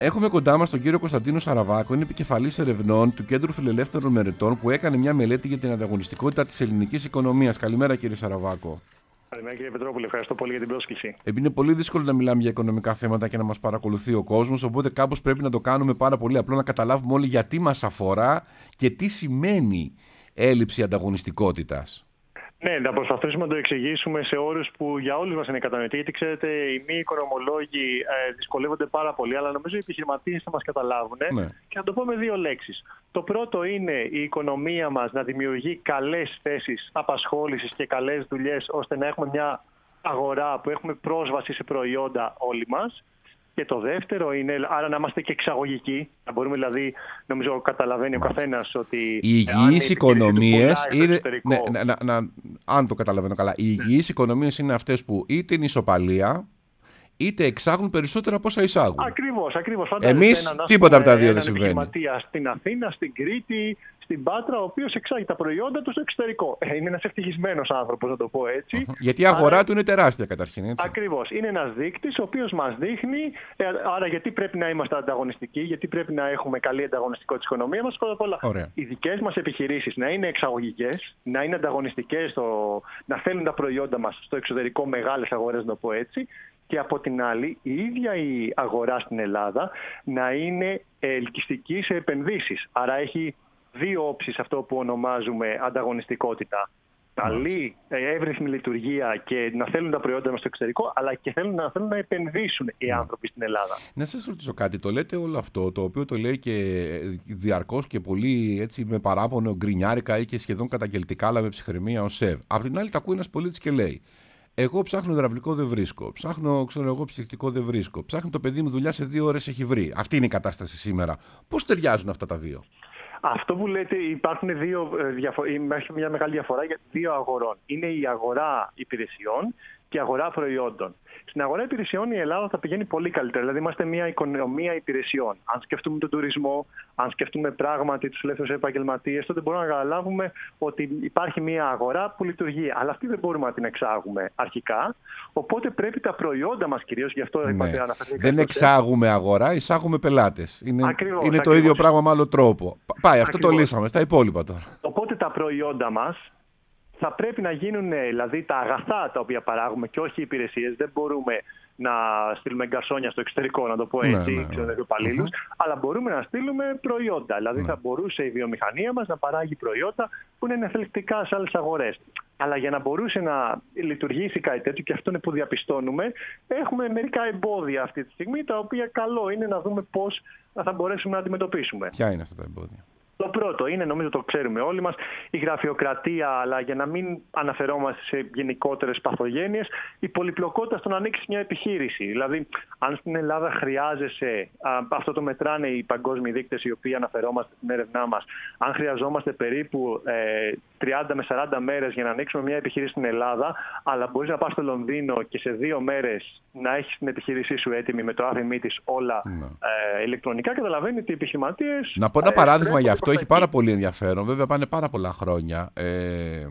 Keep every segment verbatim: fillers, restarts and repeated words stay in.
Έχουμε κοντά μας τον κύριο Κωνσταντίνο Σαραβάκο, είναι επικεφαλής ερευνών του Κέντρου Φιλελεύθερων Μελετών, που έκανε μια μελέτη για την ανταγωνιστικότητα της ελληνικής οικονομίας. Καλημέρα, κύριε Σαραβάκο. Καλημέρα, κύριε Πετρόπουλε. Ευχαριστώ πολύ για την πρόσκληση. Είναι πολύ δύσκολο να μιλάμε για οικονομικά θέματα και να μας παρακολουθεί ο κόσμος, οπότε κάπως πρέπει να το κάνουμε πάρα πολύ απλό, να καταλάβουμε όλοι γιατί μας αφορά και τι σημαίνει έλλειψη ανταγωνιστικότητας. Ναι, να προσπαθήσουμε να το εξηγήσουμε σε όρους που για όλους μας είναι κατανοητοί. Γιατί ξέρετε, οι μη οικονομολόγοι ε, δυσκολεύονται πάρα πολύ, αλλά νομίζω οι επιχειρηματίες θα μας καταλάβουν. Ναι. Και θα το πω με δύο λέξεις. Το πρώτο είναι η οικονομία μας να δημιουργεί καλές θέσεις απασχόλησης και καλές δουλειές, ώστε να έχουμε μια αγορά που έχουμε πρόσβαση σε προϊόντα όλοι μας. Και το δεύτερο είναι, άρα να είμαστε και εξαγωγικοί. Να μπορούμε δηλαδή, νομίζω καταλαβαίνει Μάλιστα. ο καθένας ότι. Οι υγιείς οικονομίες είναι. Ναι, να, να, να, αν το καταλαβαίνω καλά, οι υγιείς ναι. οικονομίες είναι αυτές που είτε είναι ισοπαλία, είτε εξάγουν περισσότερα από όσα εισάγουν. Ακριβώς, ακριβώς. Εμείς τίποτα από τα δύο δεν συμβαίνει. Έναν επιχειρηματία στην Αθήνα, στην Κρήτη, στην Πάτρα, ο οποίος εξάγει τα προϊόντα του στο εξωτερικό. Είναι ένας ευτυχισμένος άνθρωπος, να το πω έτσι. Uh-huh. Γιατί η αγορά άρα... του είναι τεράστια καταρχήν. Έτσι. Ακριβώς. Είναι ένας δείκτης ο οποίος μας δείχνει, ε, άρα γιατί πρέπει να είμαστε ανταγωνιστικοί, γιατί πρέπει να έχουμε καλή ανταγωνιστικότητα της οικονομίας μας. Πρώτα απ' όλα, Ωραία. οι δικές μας επιχειρήσεις να είναι εξαγωγικές, να είναι ανταγωνιστικές, στο... να φέρνουν τα προϊόντα μας στο εξωτερικό, μεγάλες αγορές, να το πω έτσι. Και από την άλλη, η ίδια η αγορά στην Ελλάδα να είναι ελκυστική σε επενδύσεις. Άρα έχει δύο όψεις αυτό που ονομάζουμε ανταγωνιστικότητα. Καλή, εύρυθμη λειτουργία και να θέλουν τα προϊόντα μας στο εξωτερικό, αλλά και θέλουν να, θέλουν να επενδύσουν οι άνθρωποι στην Ελλάδα. Να σας ρωτήσω κάτι. Το λέτε όλο αυτό, το οποίο το λέει και διαρκώς και πολύ έτσι, με παράπονο, γκρινιάρικα ή και σχεδόν καταγγελτικά, αλλά με ψυχραιμία ο ΣΕΒ. Απ' την άλλη, τα ακούει ένας πολίτης και λέει: εγώ ψάχνω υδραυλικό, δεν βρίσκω. Ψάχνω, ξέρω εγώ, ψυχτικό, δεν βρίσκω. Ψάχνω το παιδί μου δουλειά, σε δύο ώρες έχει βρει. Αυτή είναι η κατάσταση σήμερα. Πώς ταιριάζουν αυτά τα δύο? Αυτό που λέτε, υπάρχουν δύο, υπάρχει μια μεγάλη διαφορά για δύο αγορών. Είναι η αγορά υπηρεσιών και η αγορά προϊόντων. Στην αγορά υπηρεσιών η Ελλάδα θα πηγαίνει πολύ καλύτερα. Δηλαδή, είμαστε μια οικονομία υπηρεσιών. Αν σκεφτούμε τον τουρισμό, αν σκεφτούμε πράγματι τους ελεύθερους επαγγελματίες, τότε μπορούμε να καταλάβουμε ότι υπάρχει μια αγορά που λειτουργεί. Αλλά αυτή δεν μπορούμε να την εξάγουμε αρχικά. Οπότε πρέπει τα προϊόντα μας κυρίως, γι' αυτό ναι. είπατε αναφερθήκα. Δεν εξάγουμε αγορά, εισάγουμε πελάτες. Είναι, ακριβώς, είναι ακριβώς. το ίδιο πράγμα με άλλο τρόπο. Πάει, αυτό ακριβώς. το λύσαμε. Στα υπόλοιπα τώρα. Οπότε τα προϊόντα μας θα πρέπει να γίνουν, δηλαδή τα αγαθά τα οποία παράγουμε και όχι οι υπηρεσίες. Δεν μπορούμε να στείλουμε γκαρσόνια στο εξωτερικό, να το πω έτσι, ναι, ναι, ναι. υπαλλήλους, mm-hmm. αλλά μπορούμε να στείλουμε προϊόντα. Δηλαδή ναι. θα μπορούσε η βιομηχανία μας να παράγει προϊόντα που είναι ενθελκτικά σε άλλες αγορές. Αλλά για να μπορούσε να λειτουργήσει κάτι τέτοιο, και αυτό είναι που διαπιστώνουμε, έχουμε μερικά εμπόδια αυτή τη στιγμή, τα οποία καλό είναι να δούμε πώς θα μπορέσουμε να αντιμετωπίσουμε. Ποια είναι αυτά τα εμπόδια? Το πρώτο είναι, νομίζω το ξέρουμε όλοι μας, η γραφειοκρατία, αλλά για να μην αναφερόμαστε σε γενικότερες παθογένειες, η πολυπλοκότητα στο να ανοίξει μια επιχείρηση. Δηλαδή, αν στην Ελλάδα χρειάζεσαι, α, αυτό το μετράνε οι παγκόσμιοι δείκτες οι οποίοι αναφερόμαστε στην έρευνά μας, αν χρειαζόμαστε περίπου ε, τριάντα με σαράντα μέρες για να ανοίξουμε μια επιχείρηση στην Ελλάδα, αλλά μπορείς να πας στο Λονδίνο και σε δύο μέρες να έχεις την επιχείρησή σου έτοιμη με το άθιμί της όλα ε, ηλεκτρονικά, καταλαβαίνει ότι οι επιχειρηματίες. Να πω ένα παράδειγμα ε, γι' αυτό. Έχει πάρα πολύ ενδιαφέρον. Βέβαια πάνε πάρα πολλά χρόνια. Ε,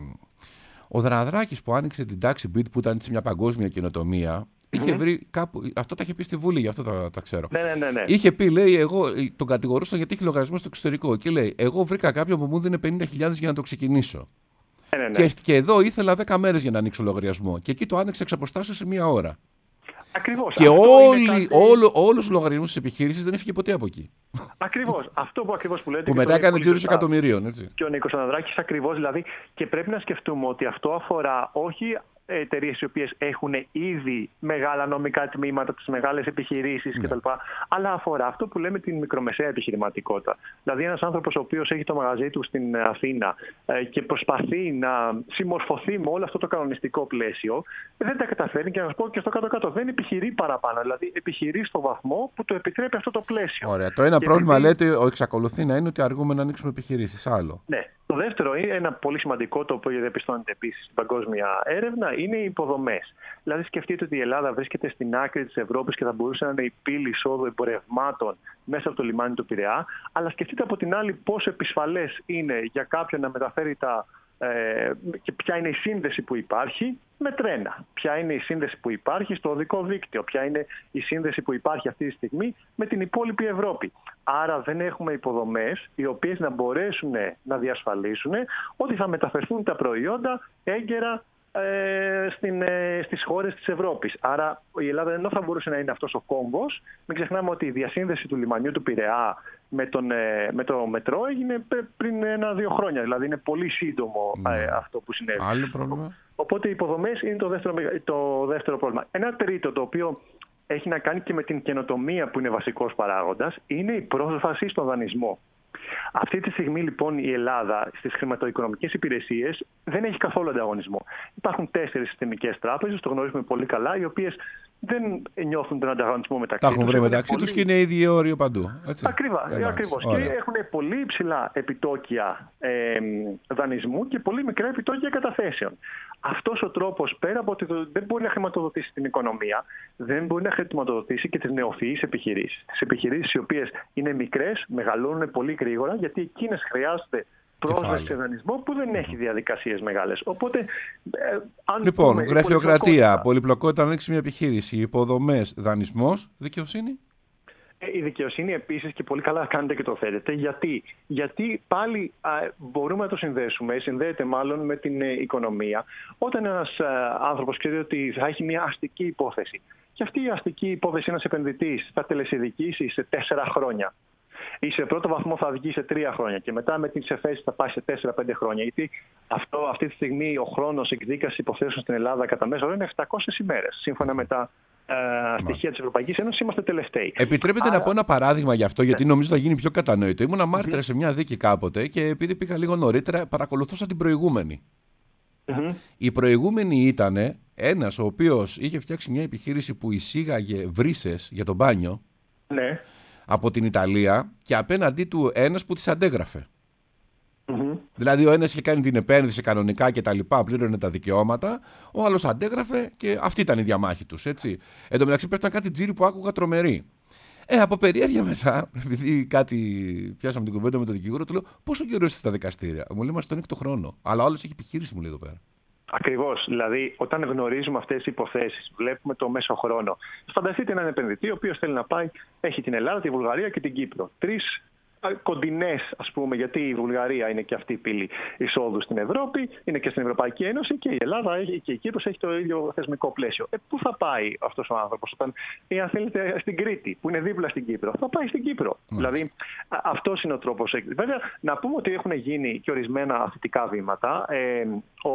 ο Δραδράκης που άνοιξε την Taxi Beat, που ήταν σε μια παγκόσμια καινοτομία, είχε mm-hmm. βρει κάπου. Αυτό τα είχε πει στη Βουλή, γι' αυτό τα, τα ξέρω. Ναι, ναι, ναι, ναι. Είχε πει, λέει, εγώ τον κατηγορούσα γιατί έχει λογαριασμό στο εξωτερικό. Και λέει, εγώ βρήκα κάποιον που μου δίνει πενήντα χιλιάδες για να το ξεκινήσω. Ναι, ναι, ναι. Και, και εδώ ήθελα δέκα μέρες για να ανοίξω λογαριασμό. Και εκεί το άνοιξε εξ αποστάσεως σε μία ώρα. Ακριβώς. Και όλοι, κάτι... όλο, όλους τους λογαριασμούς της επιχείρησης δεν έφυγε ποτέ από εκεί. Ακριβώς. Αυτό που ακριβώς που λέτε. Που μετά έκανε τζίρους εκατομμυρίων. Έτσι. Και ο Νίκος Αναδράκης ακριβώς, δηλαδή. Και πρέπει να σκεφτούμε ότι αυτό αφορά όχι εταιρείες οι οποίες έχουν ήδη μεγάλα νομικά τμήματα, τις μεγάλες επιχειρήσεις ναι. κτλ. Αλλά αφορά αυτό που λέμε την μικρομεσαία επιχειρηματικότητα. Δηλαδή, ένας άνθρωπος ο οποίος έχει το μαγαζί του στην Αθήνα ε, και προσπαθεί να συμμορφωθεί με όλο αυτό το κανονιστικό πλαίσιο, δεν τα καταφέρνει, και να σας πω και στο κάτω-κάτω, δεν επιχειρεί παραπάνω. Δηλαδή, επιχειρεί στο βαθμό που το επιτρέπει αυτό το πλαίσιο. Ωραία. Το ένα και πρόβλημα, επειδή... λέτε, εξακολουθεί να είναι ότι αργούμε να ανοίξουμε επιχειρήσεις. Άλλο. Ναι. Το δεύτερο είναι ένα πολύ σημαντικό, το οποίο διαπιστώνεται επίσης στην παγκόσμια έρευνα, είναι οι υποδομές. Δηλαδή, σκεφτείτε ότι η Ελλάδα βρίσκεται στην άκρη της Ευρώπης και θα μπορούσε να είναι η πύλη εισόδου εμπορευμάτων μέσα από το λιμάνι του Πειραιά. Αλλά σκεφτείτε από την άλλη πόσο επισφαλές είναι για κάποιον να μεταφέρει τα ε, και ποια είναι η σύνδεση που υπάρχει με τρένα, ποια είναι η σύνδεση που υπάρχει στο οδικό δίκτυο, ποια είναι η σύνδεση που υπάρχει αυτή τη στιγμή με την υπόλοιπη Ευρώπη. Άρα δεν έχουμε υποδομές οι οποίες να μπορέσουν να διασφαλίσουν ότι θα μεταφερθούν τα προϊόντα έγκαιρα ε, στην, ε, στις χώρες της Ευρώπης. Άρα η Ελλάδα, ενώ θα μπορούσε να είναι αυτός ο κόμβος, μην ξεχνάμε ότι η διασύνδεση του λιμανιού του Πειραιά με, τον, ε, με το μετρό έγινε πριν ένα-δύο χρόνια. Δηλαδή είναι πολύ σύντομο ε, αυτό που συνέβη. Άλλο πρόβλημα. Οπότε οι υποδομές είναι το δεύτερο, το δεύτερο πρόβλημα. Ένα τρίτο, το οποίο έχει να κάνει και με την καινοτομία που είναι βασικός παράγοντας, είναι η πρόσβαση στον δανεισμό. Αυτή τη στιγμή λοιπόν η Ελλάδα στις χρηματοοικονομικές υπηρεσίες δεν έχει καθόλου ανταγωνισμό. Υπάρχουν τέσσερις συστημικές τράπεζες, το γνωρίζουμε πολύ καλά, οι οποίες δεν νιώθουν τον ανταγωνισμό μεταξύ τους. Τα έχουν βρει μεταξύ τους και είναι ίδιο όριο παντού. Ακριβώς. Και έχουν πολύ υψηλά επιτόκια ε, δανεισμού και πολύ μικρά επιτόκια καταθέσεων. Αυτός ο τρόπος, πέρα από ότι δεν μπορεί να χρηματοδοτήσει την οικονομία, δεν μπορεί να χρηματοδοτήσει και τις νεοφυείς επιχειρήσεις. Τις επιχειρήσεις οι οποίες είναι μικρές, μεγαλώνουν πολύ γρήγορα, γιατί εκείνες χρειάζονται πρόσβαση σε δανεισμό που δεν έχει διαδικασίες μεγάλες. Οπότε, ε, αν λοιπόν, πούμε, γραφειοκρατία, πολυπλοκότητα, να ανοίξει μια επιχείρηση, υποδομές, δανεισμός, δικαιοσύνη. Η δικαιοσύνη επίσης, και πολύ καλά κάνετε και το θέτετε. Γιατί, Γιατί πάλι α, μπορούμε να το συνδέσουμε, συνδέεται μάλλον με την ε, οικονομία. Όταν ένας α, άνθρωπος ξέρει ότι θα έχει μια αστική υπόθεση και αυτή η αστική υπόθεση ένας επενδυτής θα τελεσιδικήσει σε τέσσερα χρόνια ή σε πρώτο βαθμό θα βγει σε τρία χρόνια και μετά με τις εφέσεις θα πάει σε τέσσερα πέντε χρόνια. Γιατί αυτό, αυτή τη στιγμή ο χρόνος εκδίκασης υποθέσεων στην Ελλάδα κατά μέσο όρο είναι επτακόσιες ημέρες. Σύμφωνα με τα ε, στοιχεία της Ευρωπαϊκής Ένωσης, είμαστε τελευταίοι. Επιτρέπετε Άρα... να πω ένα παράδειγμα γι' αυτό, γιατί ναι. νομίζω θα γίνει πιο κατανοητό. Ήμουν μάρτυρα mm-hmm. σε μια δίκη κάποτε και επειδή πήγα λίγο νωρίτερα, παρακολουθούσα την προηγούμενη. Mm-hmm. Η προηγούμενη ήταν ένας ο οποίος είχε φτιάξει μια επιχείρηση που εισήγαγε βρύσες για το μπάνιο. Ναι. Από την Ιταλία και απέναντί του ένας που τις αντέγραφε. Mm-hmm. Δηλαδή ο ένας είχε κάνει την επένδυση κανονικά και τα λοιπά, πλήρωνε τα δικαιώματα, ο άλλος αντέγραφε και αυτή ήταν η διαμάχη τους. Έτσι. Εν τω μεταξύ πέφταν κάτι τζίρι που άκουγα τρομερή. Ε, από περιέργεια μετά, επειδή κάτι πιάσαμε την κουβέντα με τον δικηγόρο, του λέω πόσο καιρό είστε στα δικαστήρια. Μου λέει, μα τον έκτο χρόνο. Αλλά ο άλλος έχει επιχείρηση, μου λέει εδώ πέρα. Ακριβώς. Δηλαδή, όταν γνωρίζουμε αυτές τις υποθέσεις, βλέπουμε το μέσο χρόνο. Φανταστείτε έναν επενδυτή, ο οποίος θέλει να πάει, έχει την Ελλάδα, τη Βουλγαρία και την Κύπρο. Τρεις κοντινές, ας πούμε, γιατί η Βουλγαρία είναι και αυτή η πύλη εισόδου στην Ευρώπη, είναι και στην Ευρωπαϊκή Ένωση και η Ελλάδα έχει, και η Κύπρος έχει το ίδιο θεσμικό πλαίσιο. Ε, πού θα πάει αυτός ο άνθρωπος, όταν, ή αν θέλετε, στην Κρήτη, που είναι δίπλα στην Κύπρο, θα πάει στην Κύπρο. Mm. Δηλαδή, αυτός είναι ο τρόπος. Βέβαια, να πούμε ότι έχουν γίνει και ορισμένα θετικά βήματα. Ε, ο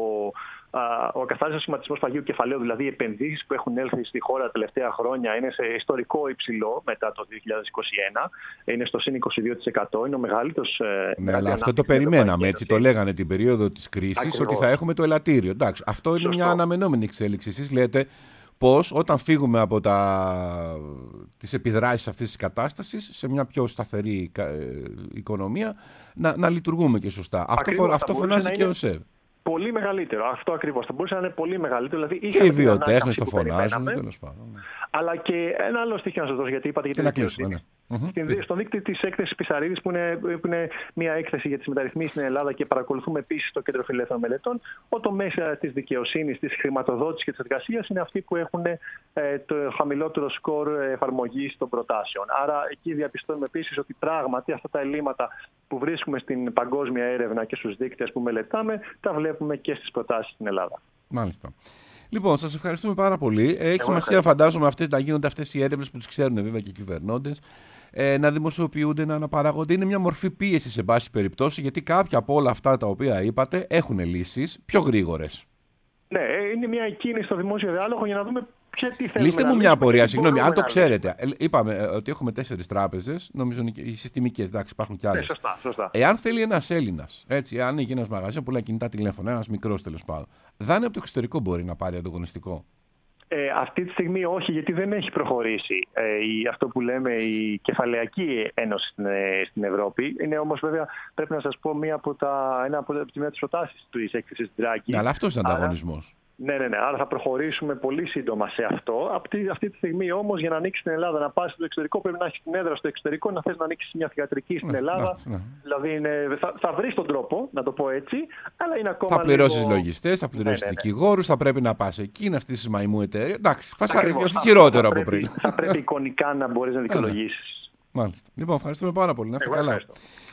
Ο ακαθάριστος σχηματισμός παγίου κεφαλαίου, δηλαδή οι επενδύσεις που έχουν έλθει στη χώρα τα τελευταία χρόνια, είναι σε ιστορικό υψηλό μετά το δύο χιλιάδες είκοσι ένα. Είναι στο συν είκοσι δύο τοις εκατό. Είναι ο μεγαλύτερος. Ναι, αλλά αυτό το περιμέναμε. Έτσι το λέγανε την περίοδο της κρίσης, ακριβώς, ότι θα έχουμε το ελαττήριο. Εντάξει, αυτό είναι Σωστό. Μια αναμενόμενη εξέλιξη. Εσείς λέτε πώς όταν φύγουμε από τα... τις επιδράσεις αυτής της κατάστασης σε μια πιο σταθερή οικονομία να, να λειτουργούμε και σωστά. Ακριβώς, αυτό, αυτό φωνάζει και ο ΣΕΒ. Πολύ μεγαλύτερο. Αυτό ακριβώς. Θα μπορούσε να είναι πολύ μεγαλύτερο. Δηλαδή, και οι βιοτέχνες το φωνάζουν, τέλος πάντων. Αλλά και ένα άλλο στοιχείο να σας δώσω, γιατί είπατε για την δικαιοσύνη. Ναι. Mm-hmm. Στον δείκτη της έκθεσης Πισαρίδης, που είναι, που είναι μια έκθεση για τις μεταρρυθμίσεις στην Ελλάδα και παρακολουθούμε επίσης το Κέντρο Φιλελεύθερων Μελετών, ο τομέας της δικαιοσύνης, της χρηματοδότησης και της εργασίας είναι αυτοί που έχουν ε, το χαμηλότερο σκορ εφαρμογής των προτάσεων. Άρα εκεί διαπιστώνουμε επίσης ότι πράγματι αυτά τα ελλείμματα που βρίσκουμε στην παγκόσμια έρευνα και στους δείκτες που μελετάμε, τα βλέπουμε και στις προτάσεις στην Ελλάδα. Μάλιστα. Λοιπόν, σας ευχαριστούμε πάρα πολύ. Έχει σημασία, φαντάζομαι, αυτές, να γίνονται αυτές οι έρευνες που τις ξέρουν βέβαια και οι κυβερνώντες, ε, να δημοσιοποιούνται, να αναπαραγόνται. Είναι μια μορφή πίεση σε πάση περιπτώσει, γιατί κάποια από όλα αυτά τα οποία είπατε έχουν λύσεις πιο γρήγορες. Ναι, είναι μια κίνηση στο δημόσιο διάλογο για να δούμε. Λύστε μου μια απορία, συγγνώμη, αν το ξέρετε. Είπαμε ότι έχουμε τέσσερις τράπεζες, νομίζω οι συστημικές, εντάξει, υπάρχουν κι άλλες. Ναι, σωστά, σωστά. Εάν θέλει ένας Έλληνας, έτσι, αν έχει ένας μαγαζί που πουλάει κινητά τηλέφωνα, ένας μικρός τέλος πάντων, δάνειο από το εξωτερικό μπορεί να πάρει ανταγωνιστικό? Ε, αυτή τη στιγμή όχι, γιατί δεν έχει προχωρήσει ε, η, αυτό που λέμε η κεφαλαιακή ένωση στην, ε, στην Ευρώπη. Είναι όμως βέβαια, πρέπει να σας πω, μία από τα, ένα από τις προτάσεις της έκθεσης Draghi. Ναι, αλλά αυτός είναι ανταγωνισμός. Ναι, ναι, ναι. Άρα θα προχωρήσουμε πολύ σύντομα σε αυτό. Αυτή, αυτή τη στιγμή όμως, για να ανοίξει στην Ελλάδα, να πας στο εξωτερικό, πρέπει να έχει την έδρα στο εξωτερικό, να θες να ανοίξει μια θηγατρική στην ναι, Ελλάδα. ναι, ναι. Δηλαδή, είναι, θα, θα βρεις τον τρόπο, να το πω έτσι, αλλά είναι ακόμα. Θα πληρώσεις λίγο... λογιστές, θα πληρώσεις ναι, ναι, ναι. δικηγόρους, θα πρέπει να πας εκεί, να στήσεις μαϊμού εταιρεία. Εντάξει, θα Ακριβώς, είσαι χειρότερο από πρέπει, πριν. Θα πρέπει εικονικά να μπορείς να δικαιολογήσεις. Μάλιστα. Λοιπόν, ευχαριστούμε πάρα πολύ. Να είστε καλά.